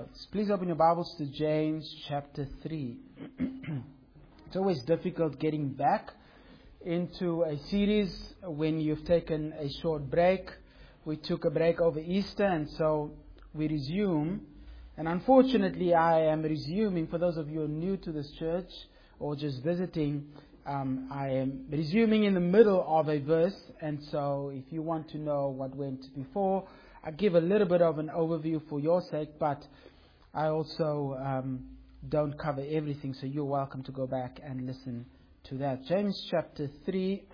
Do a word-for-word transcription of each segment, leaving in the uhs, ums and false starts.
notes. Please open your Bibles to James chapter three. It's always difficult getting back into a series when you've taken a short break. We took a break over Easter, and so we resume. And unfortunately, I am resuming, for those of you who are new to this church or just visiting, um, I am resuming in the middle of a verse. And so if you want to know what went before, I give a little bit of an overview for your sake, but I also um, don't cover everything, so you're welcome to go back and listen to that. James chapter three,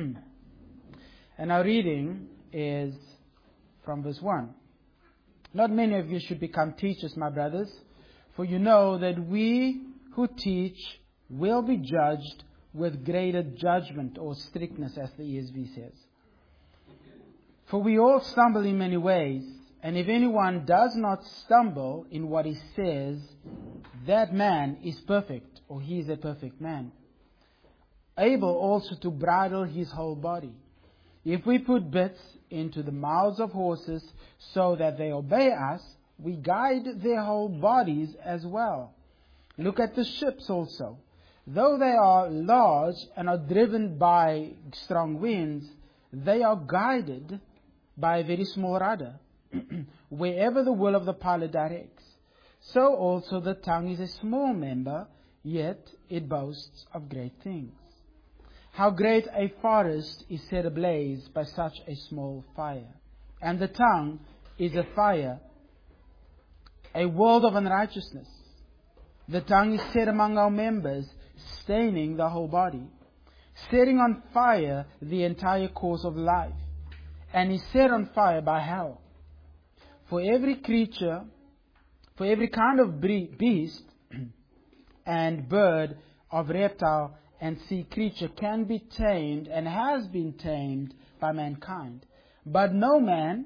and our reading is from verse one. Not many of you should become teachers, my brothers, for you know that we who teach will be judged with greater judgment or strictness, as the E S V says. For we all stumble in many ways, and if anyone does not stumble in what he says, that man is perfect, or he is a perfect man, able also to bridle his whole body. If we put bits into the mouths of horses so that they obey us, we guide their whole bodies as well. Look at the ships also. Though they are large and are driven by strong winds, they are guided by a very small rudder, wherever the will of the pilot directs. So also the tongue is a small member, yet it boasts of great things. How great a forest is set ablaze by such a small fire. And the tongue is a fire, a world of unrighteousness. The tongue is set among our members, staining the whole body, setting on fire the entire course of life, and is set on fire by hell. For every creature, for every kind of beast and bird, of reptile and sea creature can be tamed and has been tamed by mankind. But no man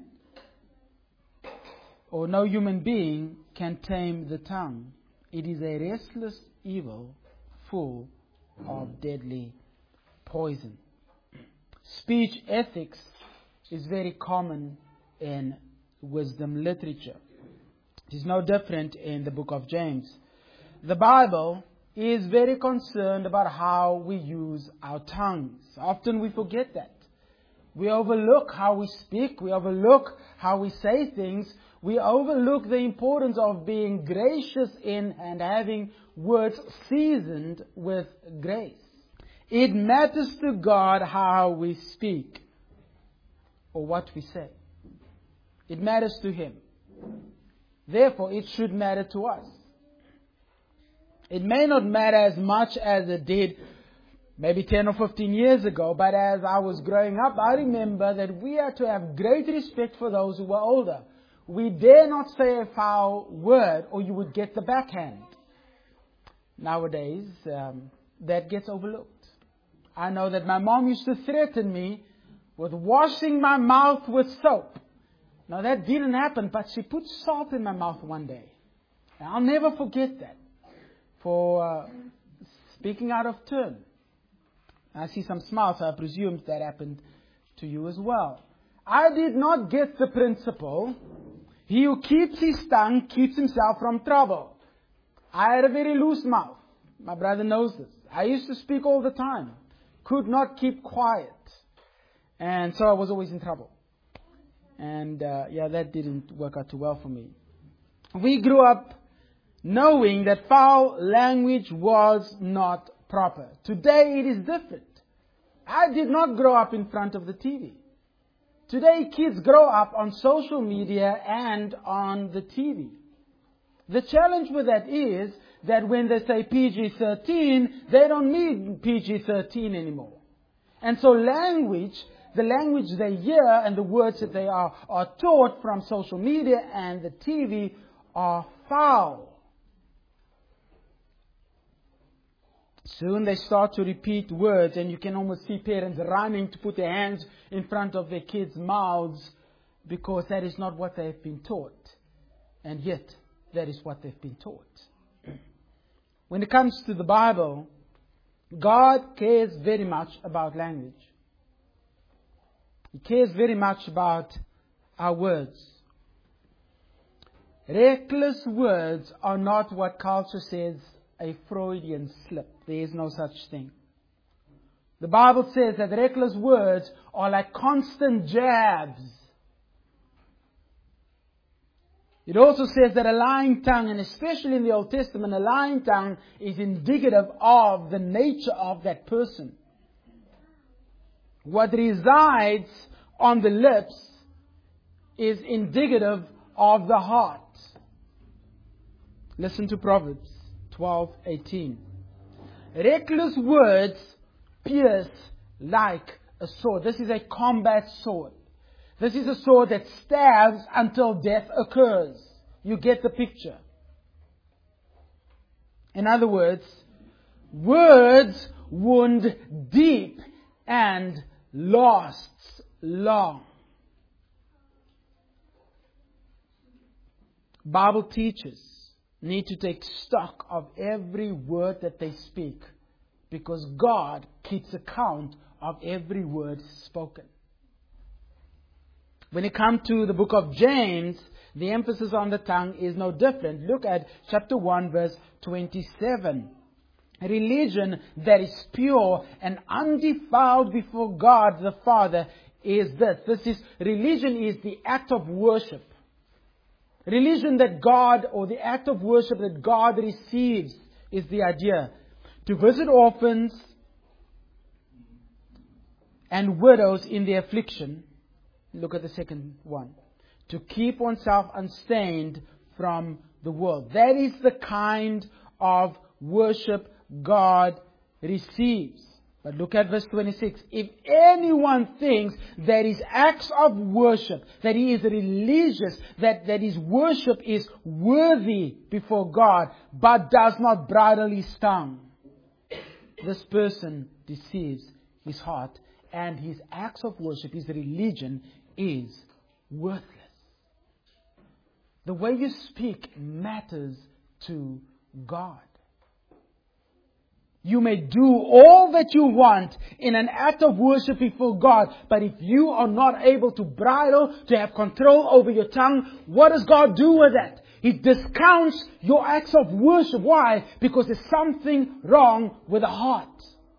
or no human being can tame the tongue. It is a restless evil full of deadly poison. Speech ethics is very common in wisdom literature. It is no different in the book of James. The Bible is very concerned about how we use our tongues. Often we forget that. We overlook how we speak. We overlook how we say things. We overlook the importance of being gracious in and having words seasoned with grace. It matters to God how we speak or what we say. It matters to Him. Therefore, it should matter to us. It may not matter as much as it did maybe ten or fifteen years ago, but as I was growing up, I remember that we had to have great respect for those who were older. We dare not say a foul word or you would get the backhand. Nowadays, um, that gets overlooked. I know that my mom used to threaten me with washing my mouth with soap. Now that didn't happen, but she put salt in my mouth one day. And I'll never forget that. For uh, speaking out of turn. I see some smiles, so I presume that happened to you as well. I did not get the principle, he who keeps his tongue keeps himself from trouble. I had a very loose mouth. My brother knows this. I used to speak all the time. Could not keep quiet. And so I was always in trouble. And uh, yeah, that didn't work out too well for me. We grew up knowing that foul language was not proper. Today it is different. I did not grow up in front of the T V. Today kids grow up on social media and on the T V. The challenge with that is that when they say P G thirteen, they don't need P G thirteen anymore. And so language, the language they hear and the words that they are, are taught from social media and the T V are foul. Soon they start to repeat words, and you can almost see parents running to put their hands in front of their kids' mouths because that is not what they have been taught. And yet, that is what they've been taught. When it comes to the Bible, God cares very much about language. He cares very much about our words. Reckless words are not what culture says a Freudian slip. There is no such thing. The Bible says that reckless words are like constant jabs. It also says that a lying tongue, and especially in the Old Testament, a lying tongue is indicative of the nature of that person. What resides on the lips is indicative of the heart. Listen to Proverbs twelve eighteen. Reckless words pierce like a sword. This is a combat sword. This is a sword that stabs until death occurs. You get the picture. In other words, words wound deep and lasts long. Bible teachers need to take stock of every word that they speak, because God keeps account of every word spoken. When it comes to the book of James, the emphasis on the tongue is no different. Look at chapter one, verse twenty-seven. Religion that is pure and undefiled before God the Father is this. This is, religion is the act of worship. Religion that God, or the act of worship that God receives, is the idea. To visit orphans and widows in their affliction. Look at the second one. To keep oneself unstained from the world. That is the kind of worship God receives. But look at verse twenty-six. If anyone thinks that his acts of worship, that he is religious, that, that his worship is worthy before God, but does not bridle his tongue, this person deceives his heart, and his acts of worship, his religion, is worthless. The way you speak matters to God. You may do all that you want in an act of worship before God, but if you are not able to bridle, to have control over your tongue, what does God do with that? He discounts your acts of worship. Why? Because there's something wrong with the heart.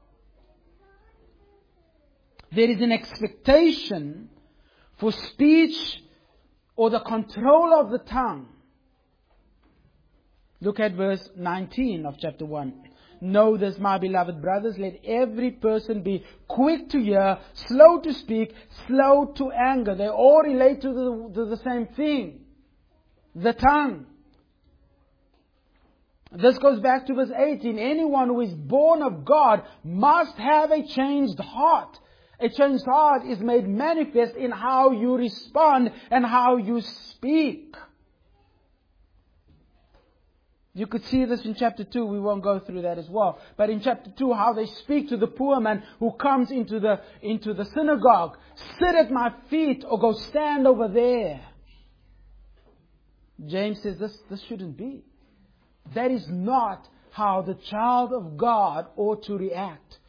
There is an expectation for speech or the control of the tongue. Look at verse nineteen of chapter one. Know this, my beloved brothers, let every person be quick to hear, slow to speak, slow to anger. They all relate to the, to the same thing. The tongue. This goes back to verse eighteen. Anyone who is born of God must have a changed heart. A changed heart is made manifest in how you respond and how you speak. You could see this in chapter two. We won't go through that as well. But in chapter two, how they speak to the poor man who comes into the, into the synagogue. Sit at my feet or go stand over there. James says this, this shouldn't be. That is not how the child of God ought to react.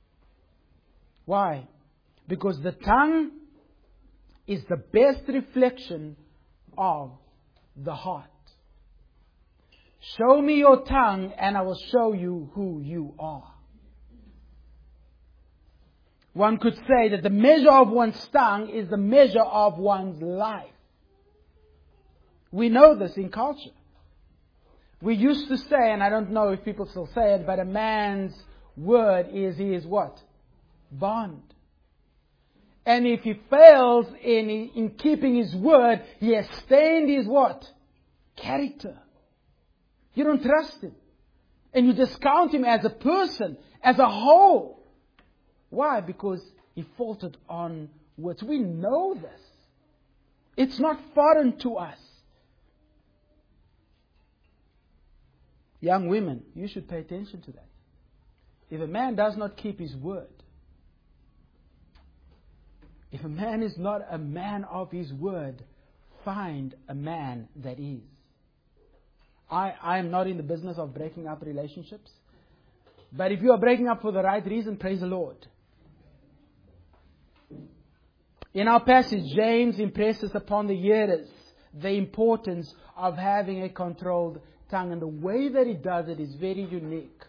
Why? Because the tongue is the best reflection of the heart. Show me your tongue and I will show you who you are. One could say that the measure of one's tongue is the measure of one's life. We know this in culture. We used to say, and I don't know if people still say it, but a man's word is his what? Bond. And if he fails in, in keeping his word, he has stained his what? Character. You don't trust him. And you discount him as a person, as a whole. Why? Because he faltered on words. We know this. It's not foreign to us. Young women, you should pay attention to that. If a man does not keep his word, if a man is not a man of his word, find a man that is. I, I am not in the business of breaking up relationships. But if you are breaking up for the right reason, praise the Lord. In our passage, James impresses upon the hearers the importance of having a controlled tongue. And the way that he does it is very unique.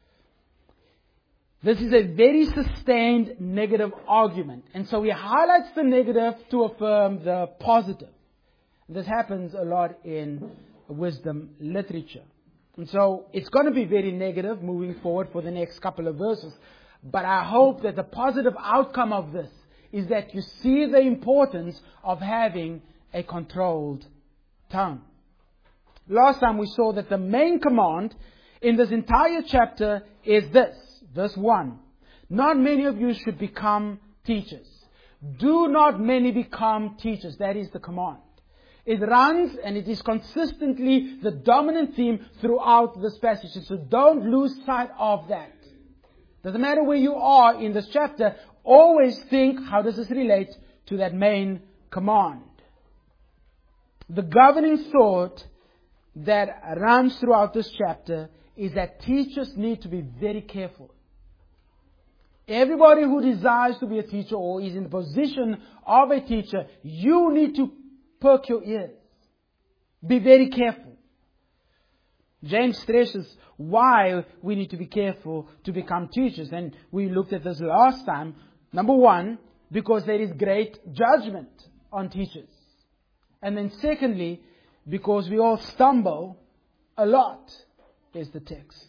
This is a very sustained negative argument. And so he highlights the negative to affirm the positive. This happens a lot in wisdom literature. And so it's going to be very negative moving forward for the next couple of verses. But I hope that the positive outcome of this is that you see the importance of having a controlled tongue. Last time we saw that the main command in this entire chapter is this. Verse one. Not many of you should become teachers. Do not many become teachers. That is the command. It runs and it is consistently the dominant theme throughout this passage. So don't lose sight of that. Doesn't matter where you are in this chapter, always think, how does this relate to that main command? The governing thought that runs throughout this chapter is that teachers need to be very careful. Everybody who desires to be a teacher or is in the position of a teacher, you need to perk your ears. Be very careful. James stresses why we need to be careful to become teachers. And we looked at this last time. Number one, because there is great judgment on teachers. And then secondly, because we all stumble a lot, is the text.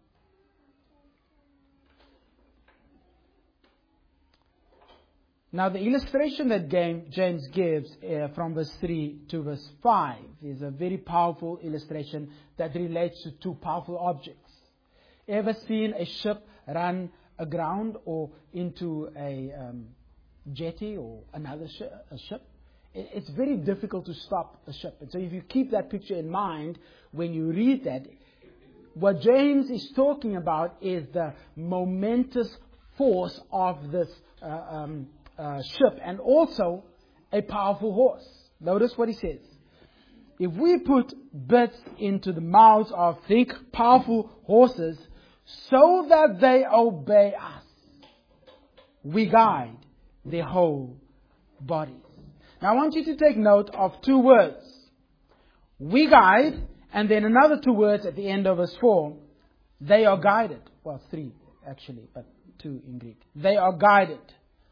Now, the illustration that James gives uh, from verse three to verse five is a very powerful illustration that relates to two powerful objects. Ever seen a ship run aground or into a um, jetty or another sh- a ship? It, it's very difficult to stop a ship. And so if you keep that picture in mind when you read that, what James is talking about is the momentous force of this uh, um Uh, ship and also a powerful horse. Notice what he says. If we put bits into the mouths of, think, powerful horses so that they obey us, we guide their whole bodies. Now I want you to take note of two words. We guide, and then another two words at the end of verse four. They are guided. Well, three actually, but two in Greek. They are guided.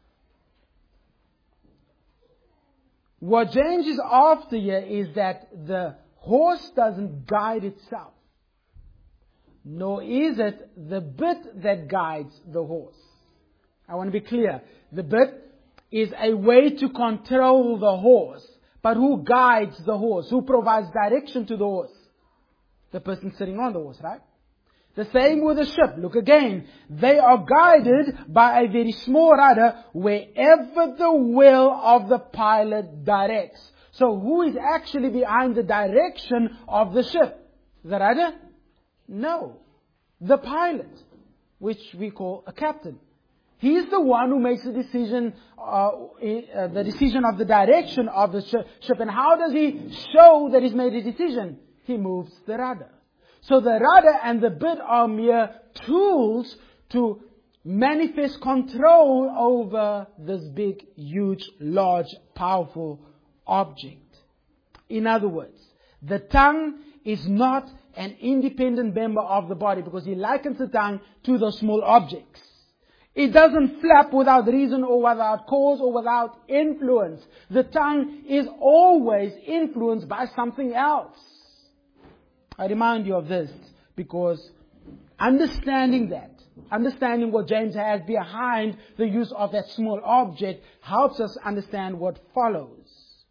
What James is after here is that the horse doesn't guide itself, nor is it the bit that guides the horse. I want to be clear. The bit is a way to control the horse, but who guides the horse? Who provides direction to the horse? The person sitting on the horse, right? The same with the ship. Look again. They are guided by a very small rudder wherever the will of the pilot directs. So who is actually behind the direction of the ship? The rudder? No. The pilot, which we call a captain. He is the one who makes the decision, uh, uh, the decision of the direction of the sh- ship. And how does he show that he's made a decision? He moves the rudder. So the rudder and the bit are mere tools to manifest control over this big, huge, large, powerful object. In other words, the tongue is not an independent member of the body, because he likens the tongue to those small objects. It doesn't flap without reason or without cause or without influence. The tongue is always influenced by something else. I remind you of this because understanding that, understanding what James has behind the use of that small object helps us understand what follows.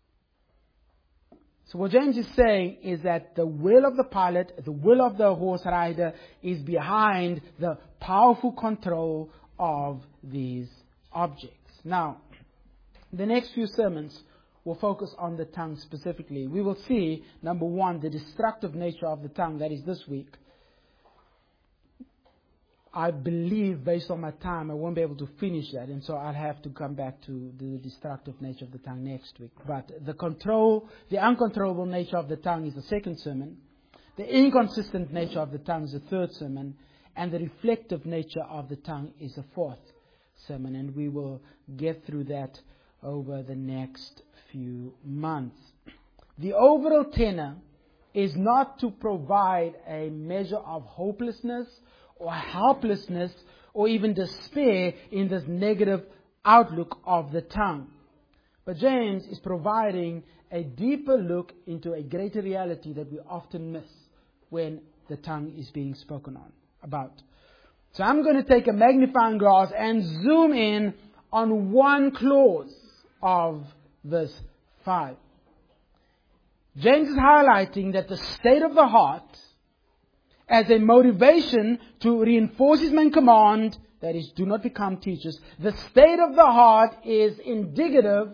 So what James is saying is that the will of the pilot, the will of the horse rider is behind the powerful control of these objects. Now, the next few sermons will focus on the tongue specifically. We will see, number one, the destructive nature of the tongue. That is this week. I believe, based on my time, I won't be able to finish that. And so I'll have to come back to the destructive nature of the tongue next week. But the control, the uncontrollable nature of the tongue is the second sermon. The inconsistent nature of the tongue is the third sermon. And the reflective nature of the tongue is the fourth sermon. And we will get through that over the next few months. the overall tenor is not to provide a measure of hopelessness or helplessness or even despair in this negative outlook of the tongue. But James is providing a deeper look into a greater reality that we often miss when the tongue is being spoken on about. So I'm going to take a magnifying glass and zoom in on one clause of verse five. James is highlighting that the state of the heart as a motivation to reinforce his main command, that is, do not become teachers. The state of the heart is indicative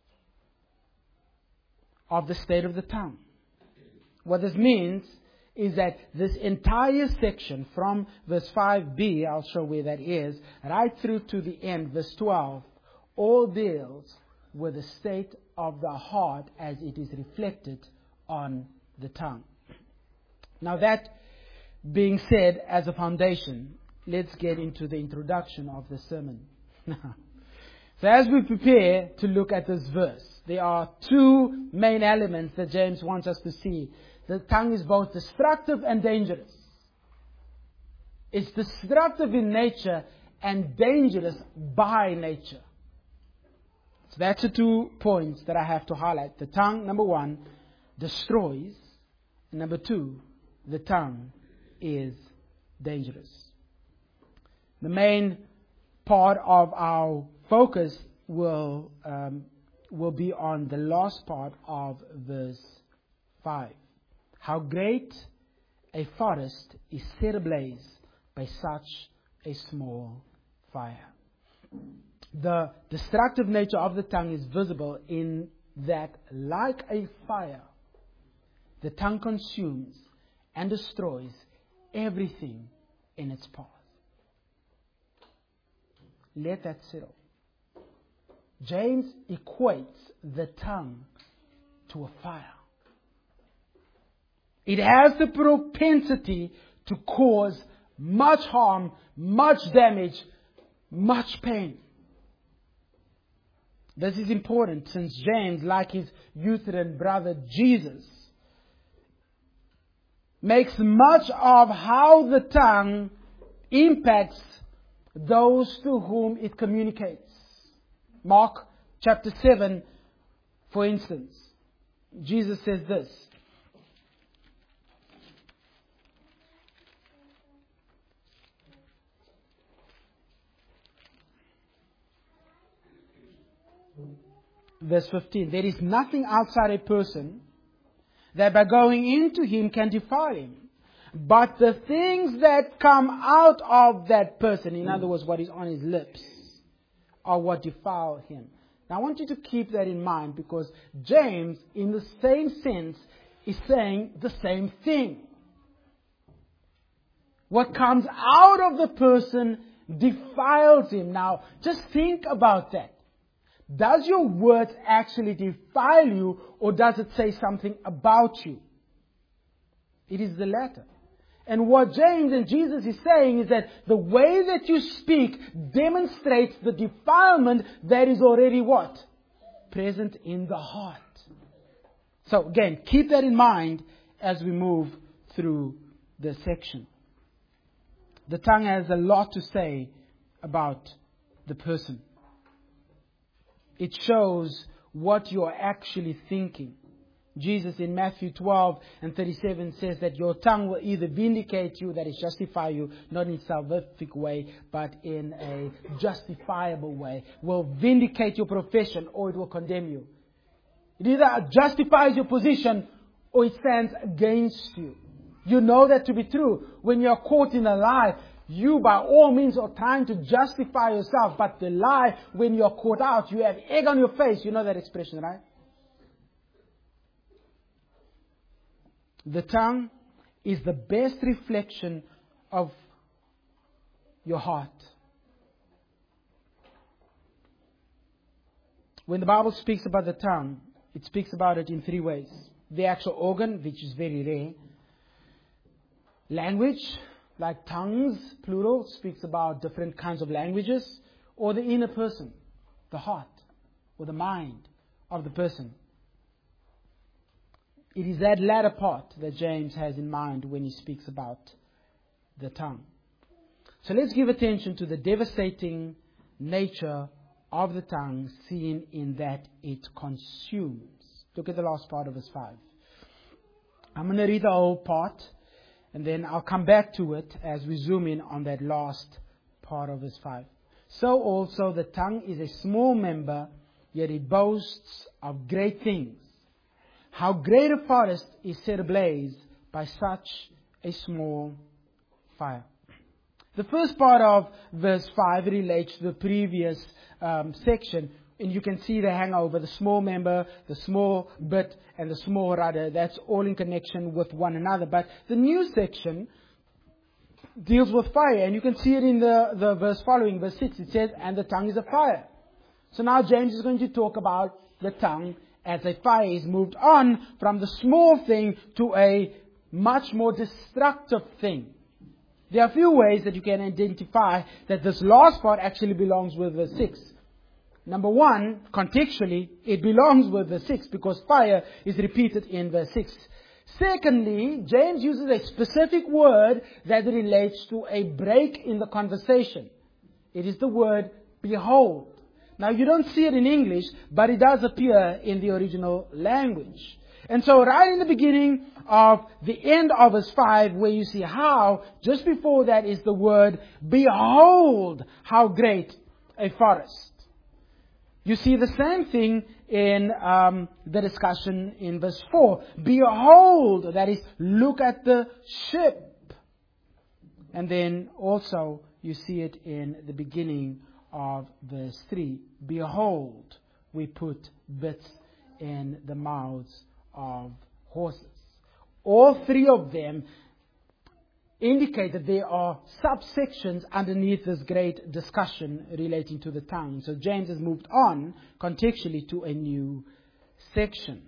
of the state of the tongue. What this means is that this entire section from verse five b, I'll show where that is, right through to the end, verse twelve, all deals with the state of the heart as it is reflected on the tongue. Now that being said as a foundation, let's get into the introduction of the sermon. So as we prepare to look at this verse, there are two main elements that James wants us to see. The tongue is both destructive and dangerous. It's destructive in nature and dangerous by nature. So that's the two points that I have to highlight. The tongue, number one, destroys. And number two, the tongue is dangerous. The main part of our focus will um, will be on the last part of verse five. How great a forest is set ablaze by such a small fire. The destructive nature of the tongue is visible in that, like a fire, the tongue consumes and destroys everything in its path. Let that settle. James equates the tongue to a fire. It has the propensity to cause much harm, much damage, much pain. This is important since James, like his Lutheran brother Jesus, makes much of how the tongue impacts those to whom it communicates. Mark chapter seven, for instance, Jesus says this. Verse fifteen, there is nothing outside a person that by going into him can defile him. But the things that come out of that person, in other words, what is on his lips, are what defile him. Now I want you to keep that in mind because James, in the same sense, is saying the same thing. What comes out of the person defiles him. Now, just think about that. Does your words actually defile you, or does it say something about you? It is the latter. And what James and Jesus is saying is that the way that you speak demonstrates the defilement that is already what? Present in the heart. So again, keep that in mind as we move through the section. The tongue has a lot to say about the person. It shows what you're actually thinking. Jesus in Matthew twelve and thirty-seven says that your tongue will either vindicate you, that is justify you, not in a salvific way, but in a justifiable way. Will vindicate your profession or it will condemn you. It either justifies your position or it stands against you. You know that to be true. When you're caught in a lie, you by all means are trying to justify yourself, but the lie, when you're caught out, you have egg on your face. You know that expression, right? The tongue is the best reflection of your heart. When the Bible speaks about the tongue, it speaks about it in three ways. The actual organ, which is very rare. Language, like tongues, plural, speaks about different kinds of languages. Or the inner person, the heart, or the mind of the person. it is that latter part that James has in mind when he speaks about the tongue. So let's give attention to the devastating nature of the tongue, seen in that it consumes. Look at the last part of verse five. I'm going to read the whole part, and then I'll come back to it as we zoom in on that last part of verse five. So also the tongue is a small member, yet it boasts of great things. How great a forest is set ablaze by such a small fire. The first part of verse five relates to the previous um, section. And you can see the hangover, the small member, the small bit, and the small rudder. That's all in connection with one another. But the new section deals with fire. And you can see it in the, the verse following, verse six. It says, and the tongue is a fire. So now James is going to talk about the tongue as a fire. He's moved on from the small thing to a much more destructive thing. There are a few ways that you can identify that this last part actually belongs with verse six. Number one, contextually, it belongs with verse six because fire is repeated in verse six. Secondly, James uses a specific word that relates to a break in the conversation. It is the word behold. Now, you don't see it in English, but it does appear in the original language. And so right in the beginning of the end of verse five, where you see how, just before that is the word behold, how great a forest. You see the same thing in um, the discussion in verse four. Behold, that is, look at the ship. And then also you see it in the beginning of verse three. Behold, we put bits in the mouths of horses. All three of them indicate that there are subsections underneath this great discussion relating to the tongue. So James has moved on contextually to a new section.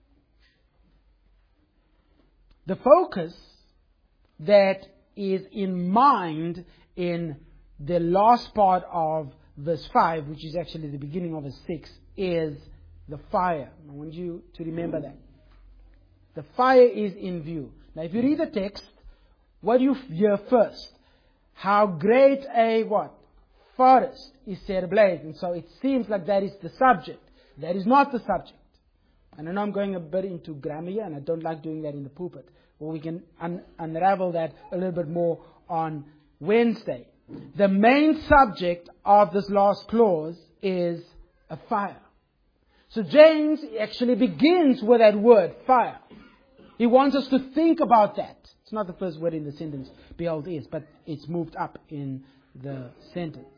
The focus that is in mind in the last part of verse five, which is actually the beginning of verse six, is the fire. I want you to remember that. The fire is in view. Now if you read the text, what do you hear first? How great a what? Forest is set ablaze. And so it seems like that is the subject. That is not the subject. And I know I'm going a bit into grammar here, and I don't like doing that in the pulpit. Well, we can un- unravel that a little bit more on Wednesday. The main subject of this last clause is a fire. So James actually begins with that word, fire. He wants us to think about that. It's not the first word in the sentence, behold is, but it's moved up in the sentence.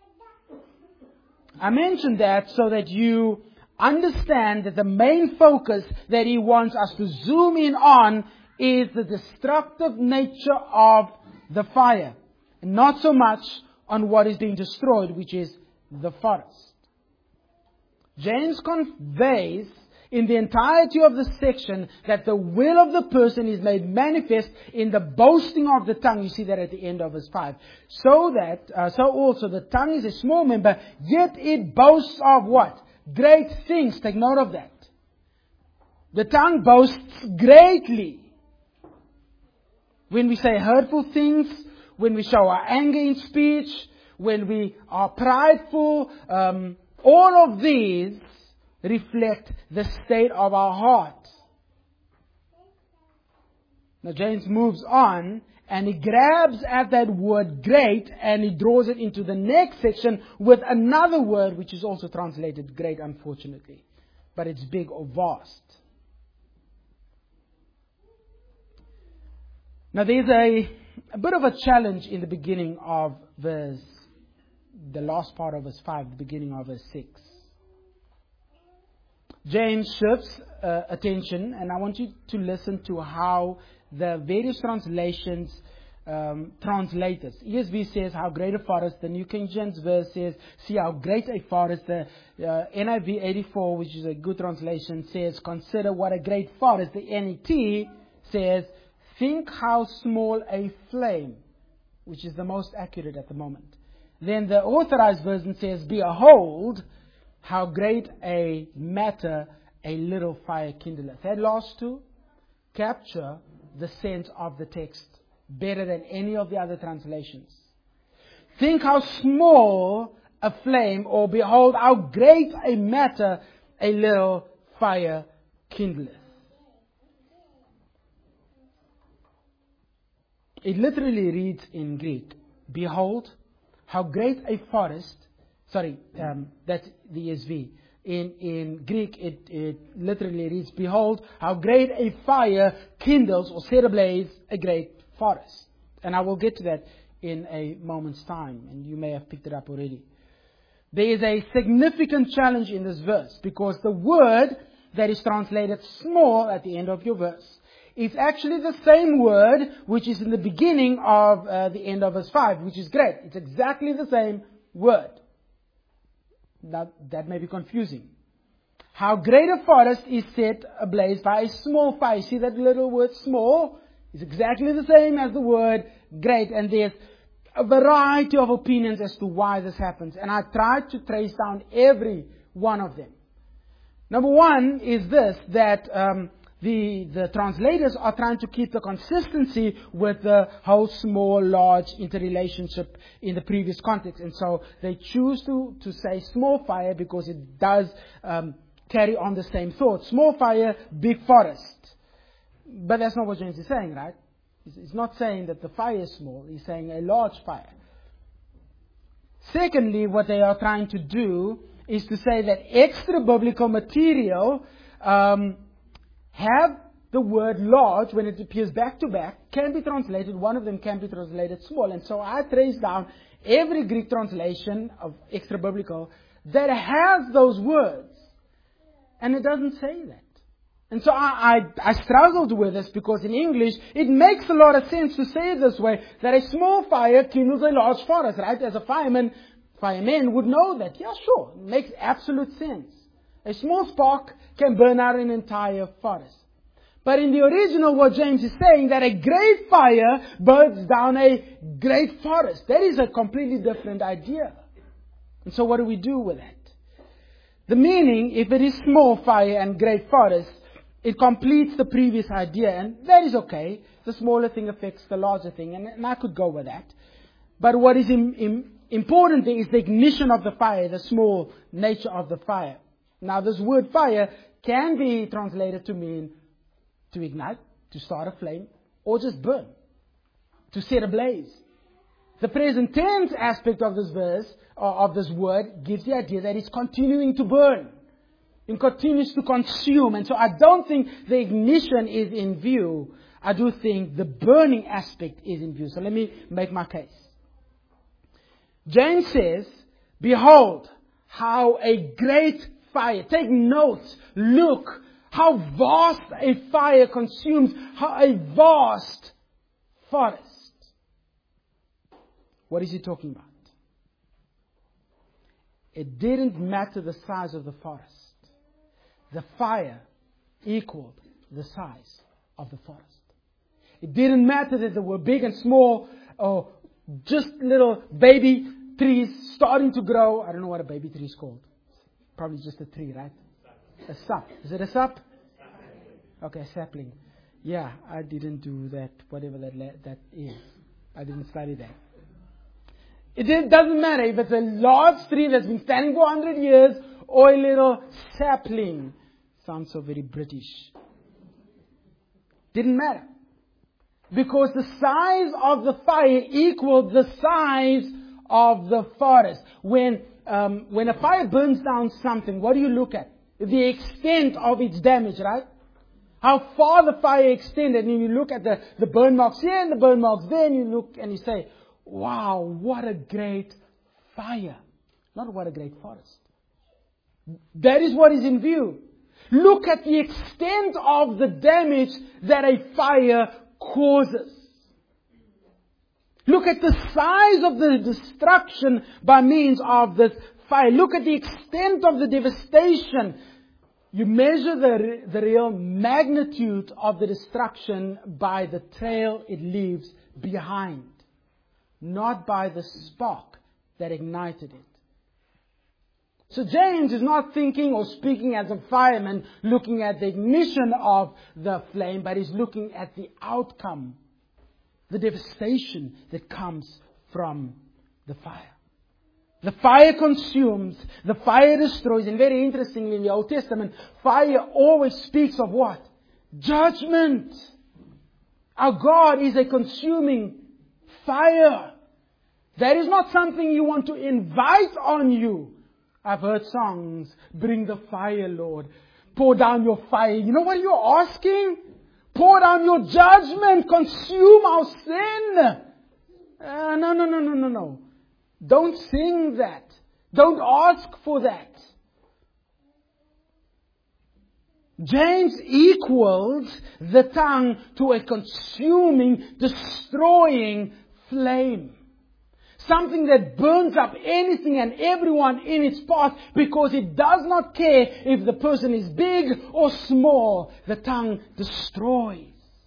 I mentioned that so that you understand that the main focus that he wants us to zoom in on is the destructive nature of the fire. And not so much on what is being destroyed, which is the forest. James conveys in the entirety of the section that the will of the person is made manifest in the boasting of the tongue. You see that at the end of verse five. So that, uh, so also the tongue is a small member, yet it boasts of what? Great things. Take note of that. The tongue boasts greatly. When we say hurtful things, when we show our anger in speech, when we are prideful, um, all of these reflect the state of our heart. Now James moves on and he grabs at that word great and he draws it into the next section with another word which is also translated great, unfortunately. But it's big or vast. Now there's a, a bit of a challenge in the beginning of verse, the last part of verse five, the beginning of verse six. James shifts uh, attention, and I want you to listen to how the various translations um, translate this. E S V says, how great a forest. The New King James verse says, see how great a forest. The uh, N I V eighty-four, which is a good translation, says, consider what a great forest. The N E T says, think how small a flame, which is the most accurate at the moment. Then the Authorized Version says, behold, how great a matter a little fire kindleth. That last two, capture the sense of the text better than any of the other translations. Think how small a flame, or behold how great a matter a little fire kindleth. It literally reads in Greek, behold how great a forest, sorry, um, that's the E S V. In, in Greek, it, it literally reads, behold how great a fire kindles or set ablaze a great forest. And I will get to that in a moment's time, and you may have picked it up already. There is a significant challenge in this verse, because the word that is translated small at the end of your verse is actually the same word which is in the beginning of uh, the end of verse five, which is great. It's exactly the same word. Now, that may be confusing. How great a forest is set ablaze by a small fire. See that little word small? It's exactly the same as the word great. And there's a variety of opinions as to why this happens. And I tried to trace down every one of them. Number one is this, that um, the, the translators are trying to keep the consistency with the whole small, large interrelationship in the previous context. And so they choose to, to say small fire because it does um, carry on the same thought. Small fire, big forest. But that's not what James is saying, right? He's not saying that the fire is small. He's saying a large fire. Secondly, what they are trying to do is to say that extra biblical material um, have the word large, when it appears back to back, can be translated, one of them can be translated small. And so I traced down every Greek translation of extra biblical that has those words. And it doesn't say that. And so I, I, I struggled with this, because in English it makes a lot of sense to say it this way, that a small fire kindles a large forest, right? As a fireman, firemen would know that. Yeah, sure. It makes absolute sense. A small spark can burn out an entire forest. But in the original, what James is saying, that a great fire burns down a great forest. That is a completely different idea. And so what do we do with that? The meaning, if it is small fire and great forest, it completes the previous idea, and that is okay. The smaller thing affects the larger thing, and, and I could go with that. But what is im, im, important there is the ignition of the fire, the small nature of the fire. Now, this word fire can be translated to mean to ignite, to start a flame, or just burn, to set ablaze. The present tense aspect of this verse, or of this word, gives the idea that it's continuing to burn. It continues to consume. And so I don't think the ignition is in view. I do think the burning aspect is in view. So let me make my case. James says, behold, how a great fire. Take notes. Look how vast a fire consumes. How a vast forest. What is he talking about? It didn't matter the size of the forest. The fire equaled the size of the forest. It didn't matter that there were big and small, or just little baby trees starting to grow. I don't know what a baby tree is called. Probably just a tree, right? A sap. Is it a sap? Okay, sapling. Yeah, I didn't do that, whatever that that is. I didn't study that. It doesn't matter if it's a large tree that's been standing for one hundred years or a little sapling. Sounds so very British. Didn't matter. Because the size of the fire equaled the size of the forest. When, um, when a fire burns down something, what do you look at? The extent of its damage, right? How far the fire extended. And you look at the, the burn marks here and the burn marks there, and you look and you say, wow, what a great fire. Not what a great forest. That is what is in view. Look at the extent of the damage that a fire causes. Look at the size of the destruction by means of this fire. Look at the extent of the devastation. You measure the, the real magnitude of the destruction by the trail it leaves behind, not by the spark that ignited it. So James is not thinking or speaking as a fireman looking at the ignition of the flame, but he's looking at the outcome, the devastation that comes from the fire. The fire consumes, the fire destroys, and very interestingly in the Old Testament, fire always speaks of what? Judgment. Our God is a consuming fire. That is not something you want to invite on you. I've heard songs, bring the fire, Lord. Pour down your fire. You know what you're asking? Pour down your judgment. Consume our sin. Uh, no, no, no, no, no, no. Don't sing that. Don't ask for that. James equals the tongue to a consuming, destroying flame. Something that burns up anything and everyone in its path because it does not care if the person is big or small. The tongue destroys.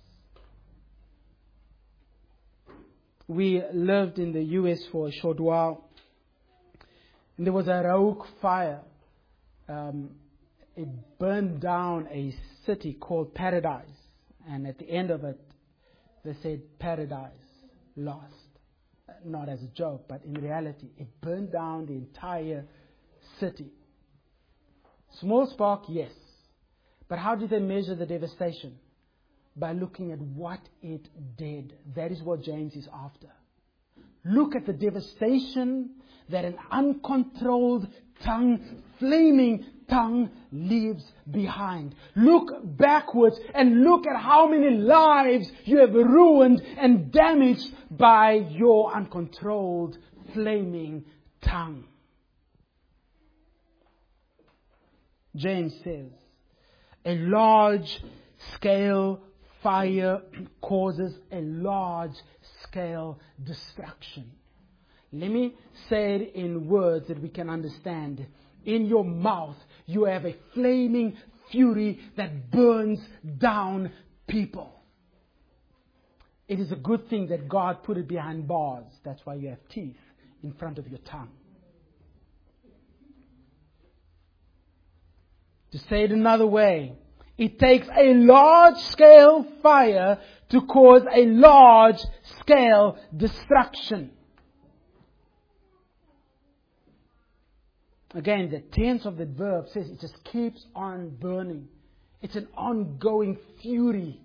We lived in the U S for a short while. And there was a rogue fire. Um, it burned down a city called Paradise. And at the end of it, they said Paradise lost. Not as a joke, but in reality, it burned down the entire city. Small spark, yes. But how did they measure the devastation? By looking at what it did. That is what James is after. Look at the devastation that an uncontrolled tongue, flaming tongue, leaves behind. Look backwards and look at how many lives you have ruined and damaged by your uncontrolled, flaming tongue. James says, a large-scale fire causes a large-scale destruction. Let me say it in words that we can understand. In your mouth, you have a flaming fury that burns down people. It is a good thing that God put it behind bars. That's why you have teeth in front of your tongue. To say it another way, it takes a large-scale fire to cause a large-scale destruction. Again, the tense of the verb says it just keeps on burning. It's an ongoing fury.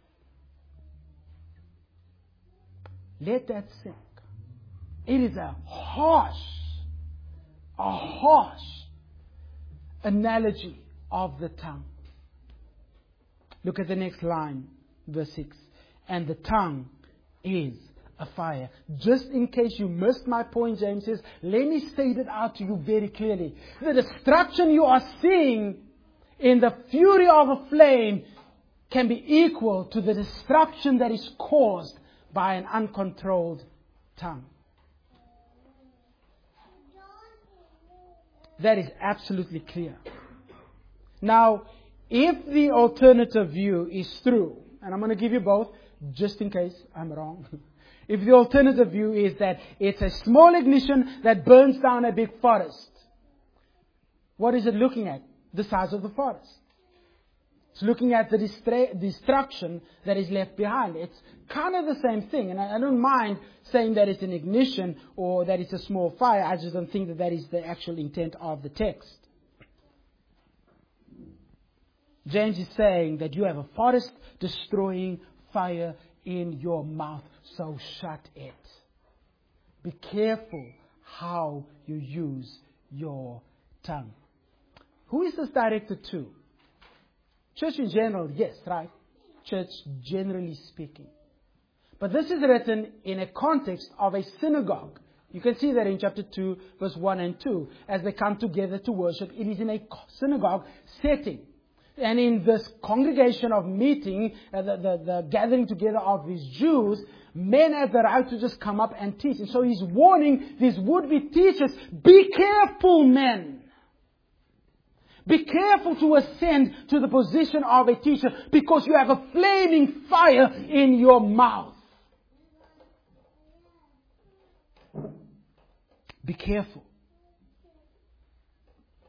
Let that sink. It is a harsh, a harsh analogy of the tongue. Look at the next line, verse six. And the tongue is a fire. Just in case you missed my point, James says, let me state it out to you very clearly. The destruction you are seeing in the fury of a flame can be equal to the destruction that is caused by an uncontrolled tongue. That is absolutely clear. Now, if the alternative view is true, and I'm going to give you both, just in case I'm wrong. If the alternative view is that it's a small ignition that burns down a big forest, what is it looking at? The size of the forest. It's looking at the distra- destruction that is left behind. It's kind of the same thing. And I, I don't mind saying that it's an ignition or that it's a small fire. I just don't think that that is the actual intent of the text. James is saying that you have a forest-destroying fire in your mouth, so shut it. Be careful how you use your tongue. Who is this directed to? Church in general, yes, right? Church generally speaking. But this is written in a context of a synagogue. You can see that in chapter two, verse one and two. As they come together to worship, it is in a synagogue setting. And in this congregation of meeting, uh, the, the, the gathering together of these Jews, men have the right to just come up and teach. And so he's warning these would-be teachers, be careful, men. Be careful to ascend to the position of a teacher because you have a flaming fire in your mouth. Be careful.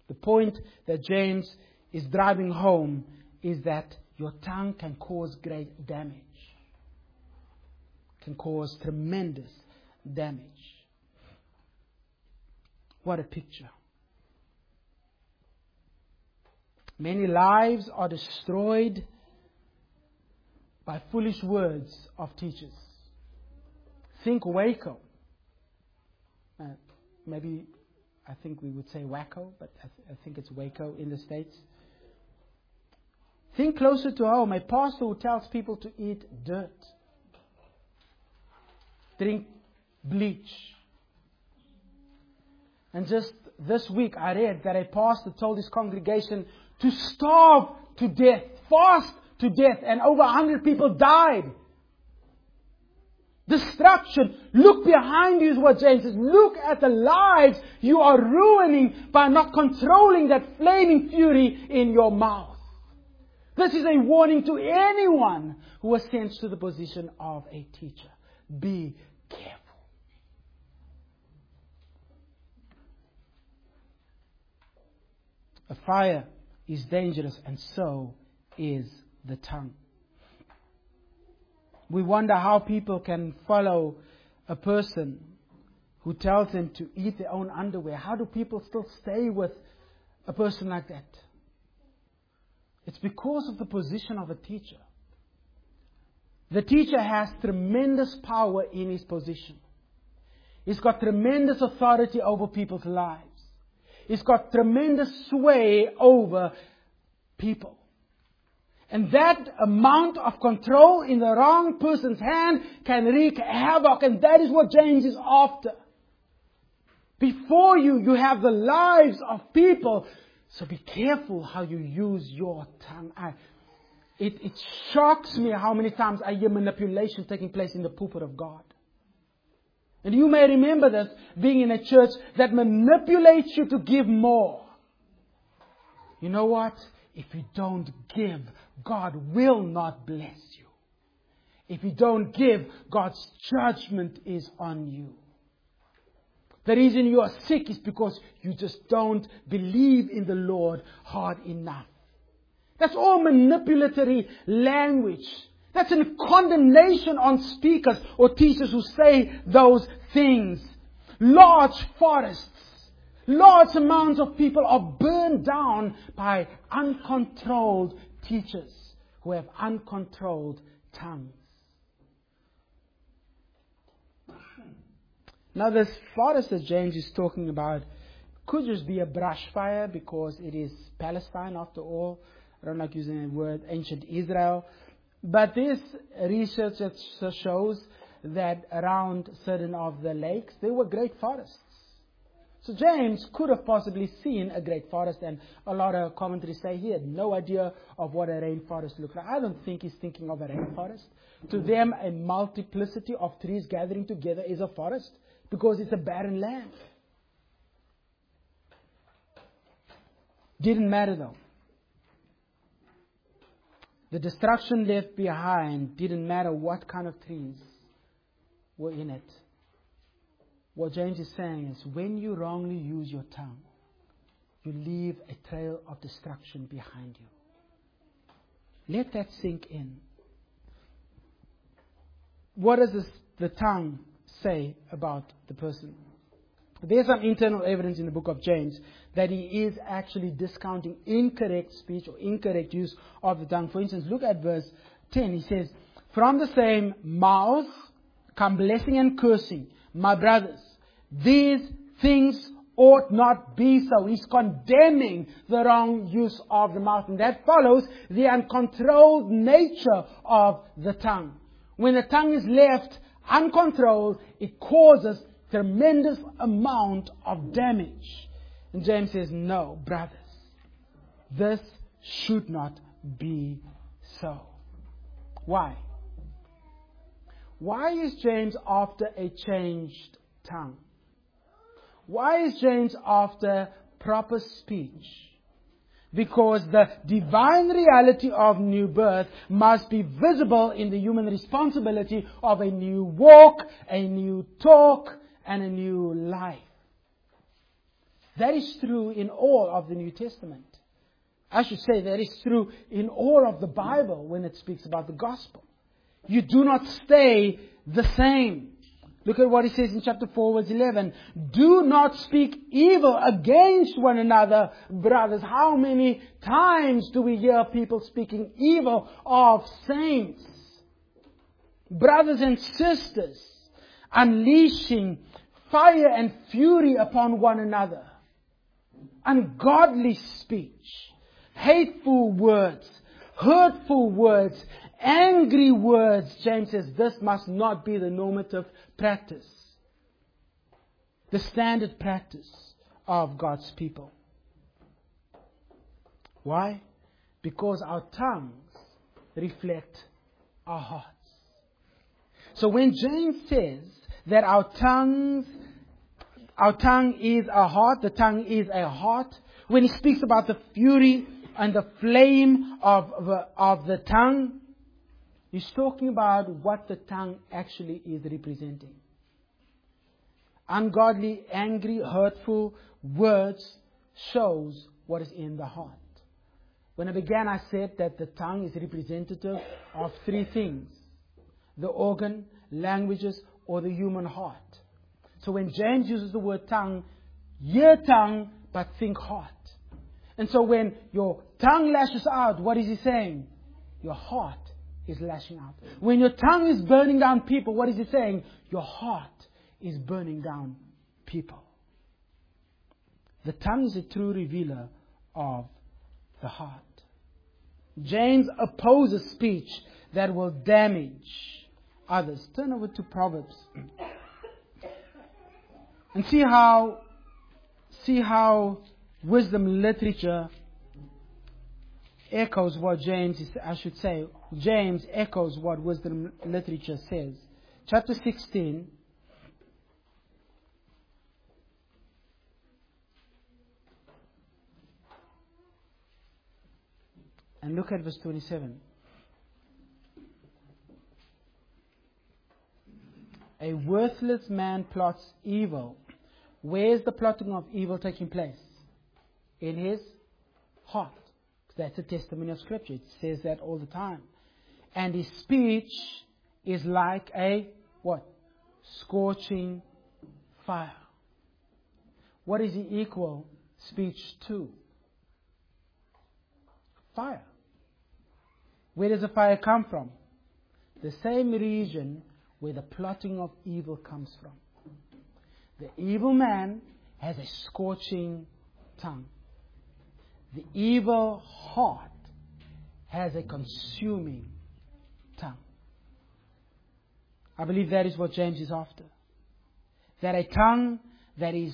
The point that James is driving home is that your tongue can cause great damage. Can cause tremendous damage. What a picture. Many lives are destroyed by foolish words of teachers. Think Waco. Uh, maybe, I think we would say Waco, but I, th- I think it's Waco in the States. Think closer to home. A pastor who tells people to eat dirt, drink bleach. And just this week I read that a pastor told his congregation to starve to death, fast to death, and over a hundred people died. Destruction. Look behind you is what James says. Look at the lives you are ruining by not controlling that flaming fury in your mouth. This is a warning to anyone who ascends to the position of a teacher. Be careful. A fire is dangerous, and so is the tongue. We wonder how people can follow a person who tells them to eat their own underwear. How do people still stay with a person like that? It's because of the position of a teacher. The teacher has tremendous power in his position. He's got tremendous authority over people's lives. He's got tremendous sway over people. And that amount of control in the wrong person's hand can wreak havoc. And that is what James is after. Before you, you have the lives of people. So be careful how you use your tongue. I, it, it shocks me how many times I hear manipulation taking place in the pulpit of God. And you may remember this, being in a church that manipulates you to give more. You know what? If you don't give, God will not bless you. If you don't give, God's judgment is on you. The reason you are sick is because you just don't believe in the Lord hard enough. That's all manipulatory language. That's a condemnation on speakers or teachers who say those things. Large forests, large amounts of people are burned down by uncontrolled teachers who have uncontrolled tongues. Now this forest that James is talking about could just be a brush fire because it is Palestine after all. I don't like using the word ancient Israel. But this research that shows that around certain of the lakes, there were great forests. So James could have possibly seen a great forest, and a lot of commentaries say he had no idea of what a rainforest looked like. I don't think he's thinking of a rainforest. To them, a multiplicity of trees gathering together is a forest because it's a barren land. Didn't matter though. The destruction left behind didn't matter what kind of trees were in it. What James is saying is, when you wrongly use your tongue, you leave a trail of destruction behind you. Let that sink in. What does this, the tongue say about the person? There's some internal evidence in the book of James that he is actually discounting incorrect speech or incorrect use of the tongue. For instance, look at verse ten. He says, "From the same mouth come blessing and cursing. My brothers, these things ought not be so." He's condemning the wrong use of the mouth. And that follows the uncontrolled nature of the tongue. When the tongue is left uncontrolled, it causes tremendous amount of damage. And James says, no, brothers, this should not be so. Why? Why is James after a changed tongue? Why is James after proper speech? Because the divine reality of new birth must be visible in the human responsibility of a new walk, a new talk, and a new life. That is true in all of the New Testament. I should say that is true in all of the Bible when it speaks about the gospel. You do not stay the same. Look at what he says in chapter four, verse eleven. Do not speak evil against one another, brothers. How many times do we hear people speaking evil of saints? Brothers and sisters, unleashing fire and fury upon one another. Ungodly speech, hateful words, hurtful words, angry words. James says this must not be the normative practice, the standard practice of God's people. Why? Because our tongues reflect our hearts. So when James says that our tongues, our tongue is a heart, the tongue is a heart, when he speaks about the fury and the flame of the, of the tongue, he's talking about what the tongue actually is representing. Ungodly, angry, hurtful words shows what is in the heart. When I began, I said that the tongue is representative of three things: the organ, languages, or the human heart. So when James uses the word tongue, hear tongue, but think heart. And so when your tongue lashes out, what is he saying? Your heart is lashing out. When your tongue is burning down people, what is he saying? Your heart is burning down people. The tongue is a true revealer of the heart. James opposes speech that will damage others. Turn over to Proverbs and see how see how wisdom literature echoes what James is, I should say, James echoes what wisdom literature says. Chapter sixteen. And look at verse twenty-seven. A worthless man plots evil. Where is the plotting of evil taking place? In his heart. That's a testimony of Scripture. It says that all the time. And his speech is like a what? Scorching fire. What is he equal speech to? Fire. Where does the fire come from? The same region where the plotting of evil comes from. The evil man has a scorching tongue. The evil heart has a consuming tongue. I believe that is what James is after. That a tongue that is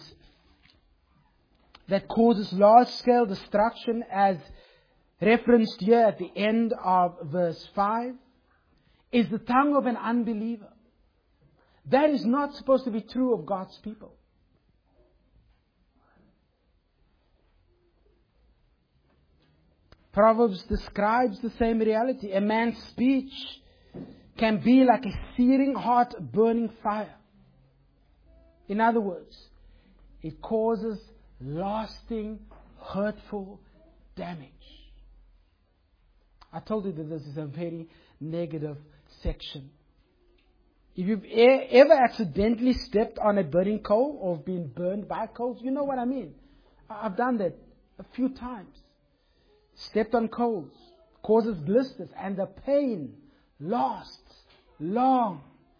that causes large-scale destruction, as referenced here at the end of verse five, is the tongue of an unbeliever. That is not supposed to be true of God's people. Proverbs describes the same reality. A man's speech can be like a searing hot burning fire. In other words, it causes lasting, hurtful damage. I told you that this is a very negative section. If you've e- ever accidentally stepped on a burning coal or been burned by coals, you know what I mean. I've done that a few times. Stepped on coals, causes blisters, and the pain lasts long.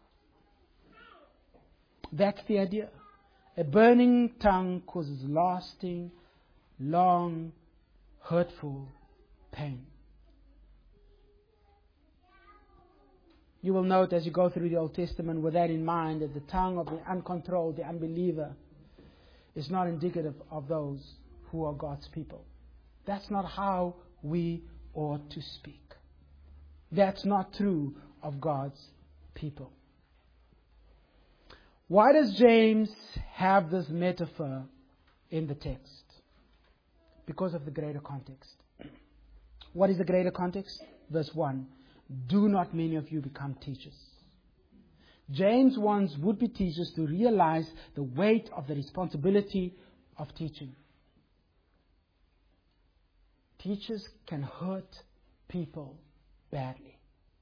That's the idea. A burning tongue causes lasting, long, hurtful pain. You will note as you go through the Old Testament with that in mind that the tongue of the uncontrolled, the unbeliever, is not indicative of those who are God's people. That's not how we ought to speak. That's not true of God's people. Why does James have this metaphor in the text? Because of the greater context. What is the greater context? Verse one. Do not many of you become teachers. James wants would-be teachers to realize the weight of the responsibility of teaching. Teachers can hurt people badly.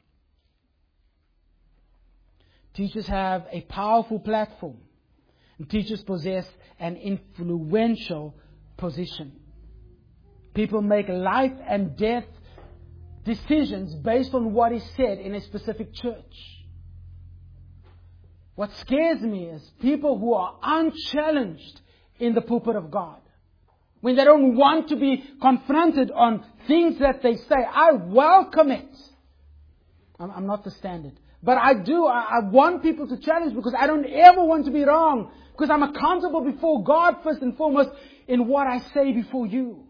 Teachers have a powerful platform. And teachers possess an influential position. People make life and death decisions based on what is said in a specific church. What scares me is people who are unchallenged in the pulpit of God. When they don't want to be confronted on things that they say, I welcome it. I'm, I'm not the standard. But I do, I, I want people to challenge because I don't ever want to be wrong. Because I'm accountable before God first and foremost in what I say before you.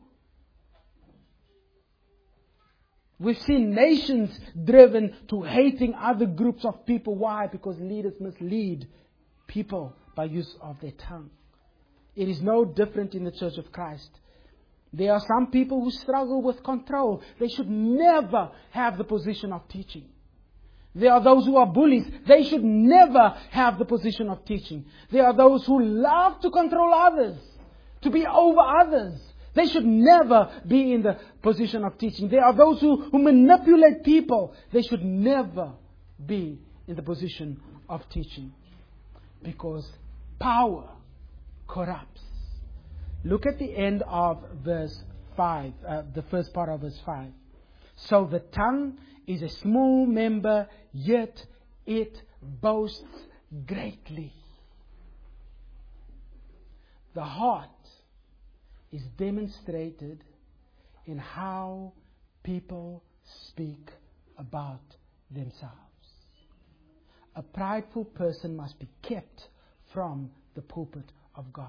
We've seen nations driven to hating other groups of people. Why? Because leaders mislead people by use of their tongue. It is no different in the Church of Christ. There are some people who struggle with control. They should never have the position of teaching. There are those who are bullies. They should never have the position of teaching. There are those who love to control others, to be over others. They should never be in the position of teaching. There are those who, who manipulate people. They should never be in the position of teaching. Because power corrupts. Look at the end of verse five, uh, the first part of verse five. So the tongue is a small member, yet it boasts greatly. The heart is demonstrated in how people speak about themselves. A prideful person must be kept from the pulpit of God.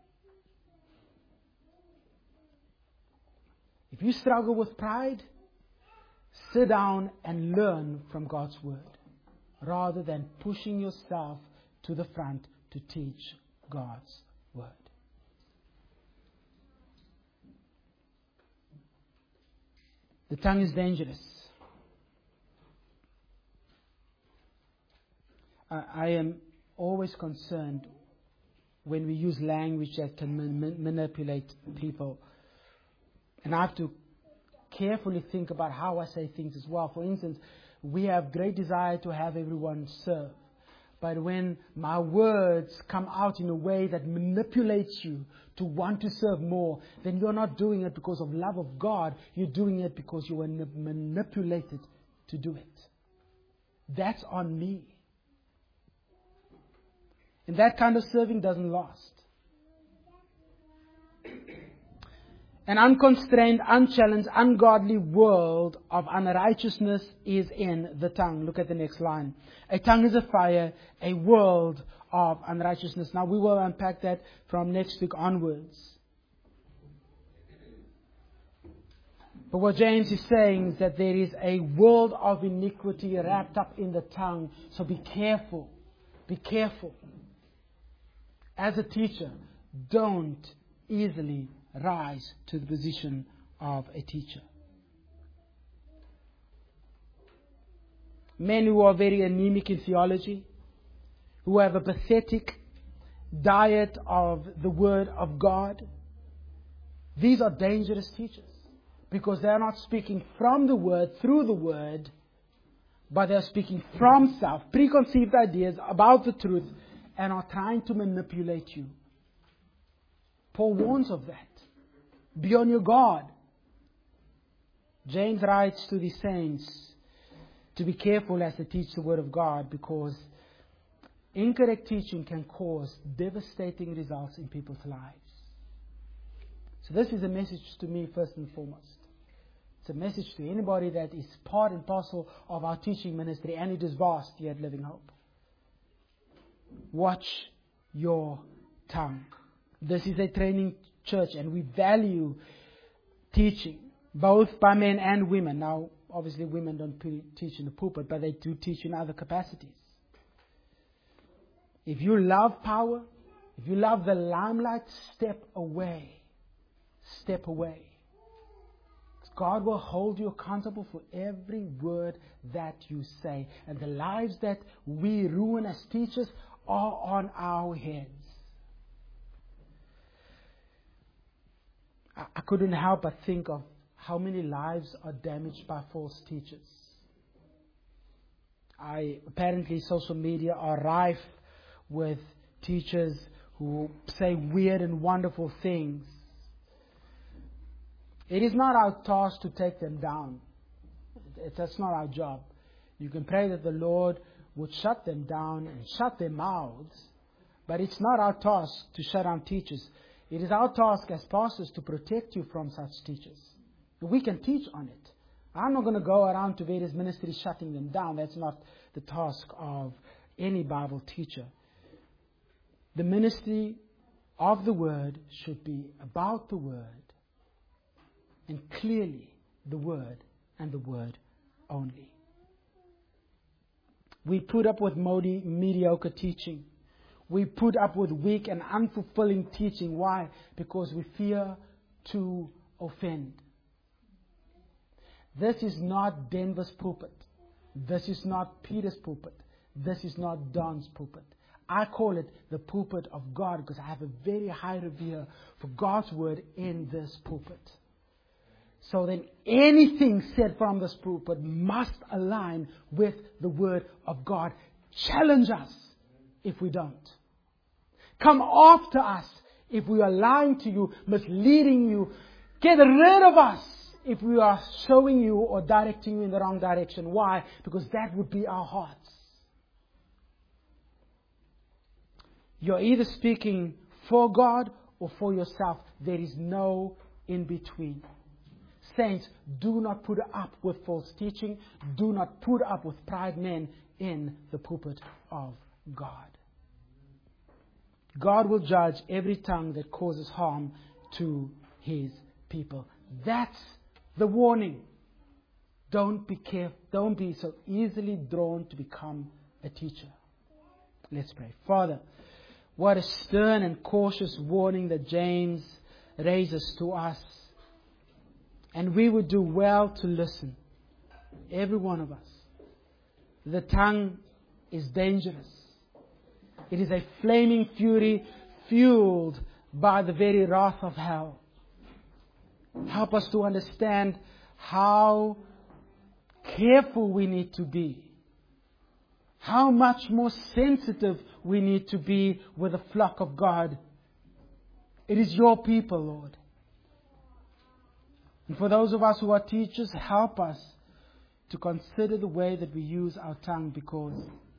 If you struggle with pride, sit down and learn from God's Word, rather than pushing yourself to the front to teach God's Word. The tongue is dangerous. I, I am always concerned when we use language that can man- manipulate people. And I have to carefully think about how I say things as well. For instance, we have great desire to have everyone serve. But when my words come out in a way that manipulates you to want to serve more, then you're not doing it because of love of God. You're doing it because you were manipulated to do it. That's on me. And that kind of serving doesn't last. An unconstrained, unchallenged, ungodly world of unrighteousness is in the tongue. Look at the next line. A tongue is a fire, a world of unrighteousness. Now we will unpack that from next week onwards. But what James is saying is that there is a world of iniquity wrapped up in the tongue. So be careful. Be careful. As a teacher, don't easily rise to the position of a teacher. Men who are very anemic in theology, who have a pathetic diet of the Word of God, these are dangerous teachers because they are not speaking from the Word, through the Word, but they are speaking from self, preconceived ideas about the truth, and are trying to manipulate you. Paul warns of that. Be on your guard. James writes to the saints to be careful as they teach the Word of God, because incorrect teaching can cause devastating results in people's lives. So this is a message to me first and foremost. It's a message to anybody that is part and parcel of our teaching ministry, and it is vast here at Living Hope. Watch your tongue. This is a training church, and we value teaching, both by men and women. Now, obviously, women don't pre- teach in the pulpit, but they do teach in other capacities. If you love power, if you love the limelight, step away. Step away. God will hold you accountable for every word that you say. And the lives that we ruin as teachers are on our heads. I, I couldn't help but think of how many lives are damaged by false teachers. I apparently social media are rife with teachers who say weird and wonderful things. It is not our task to take them down. It, that's not our job. You can pray that the Lord would shut them down and shut their mouths, but it's not our task to shut down teachers. It is our task as pastors to protect you from such teachers. We can teach on it. I'm not going to go around to various ministries shutting them down. That's not the task of any Bible teacher. The ministry of the Word should be about the Word, and clearly the Word and the Word only. We put up with modi- mediocre teaching. We put up with weak and unfulfilling teaching. Why? Because we fear to offend. This is not Denver's pulpit. This is not Peter's pulpit. This is not Don's pulpit. I call it the pulpit of God because I have a very high revere for God's word in this pulpit. So then anything said from this pulpit must align with the word of God. Challenge us if we don't. Come after us if we are lying to you, misleading you. Get rid of us if we are showing you or directing you in the wrong direction. Why? Because that would be our hearts. You're either speaking for God or for yourself. There is no in between. Saints, do not put up with false teaching. Do not put up with pride men in the pulpit of God. God will judge every tongue that causes harm to His people. That's the warning. Don't be careful. Don't be so easily drawn to become a teacher. Let's pray. Father, what a stern and cautious warning that James raises to us. And we would do well to listen. Every one of us. The tongue is dangerous. It is a flaming fury fueled by the very wrath of hell. Help us to understand how careful we need to be. How much more sensitive we need to be with the flock of God. It is your people, Lord. And for those of us who are teachers, help us to consider the way that we use our tongue, because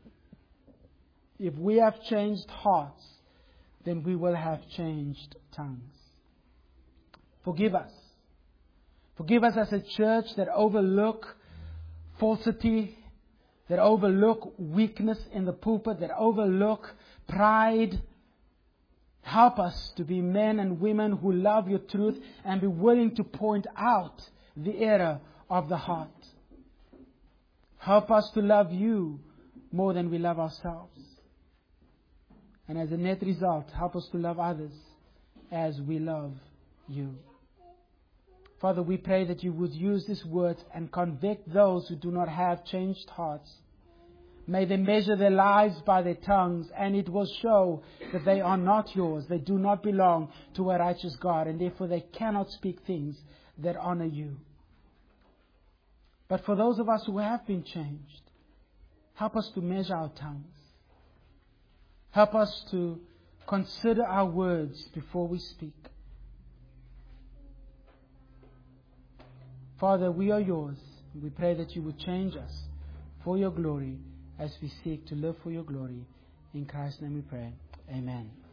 if we have changed hearts, then we will have changed tongues. Forgive us. Forgive us as a church that overlook falsity, that overlook weakness in the pulpit, that overlook pride. Help us to be men and women who love your truth and be willing to point out the error of the heart. Help us to love you more than we love ourselves. And as a net result, help us to love others as we love you. Father, we pray that you would use these words and convict those who do not have changed hearts. May they measure their lives by their tongues, and it will show that they are not yours. They do not belong to a righteous God, and therefore they cannot speak things that honor you. But for those of us who have been changed, help us to measure our tongues. Help us to consider our words before we speak. Father, we are yours. We pray that you would change us for your glory as we seek to live for your glory. In Christ's name we pray. Amen.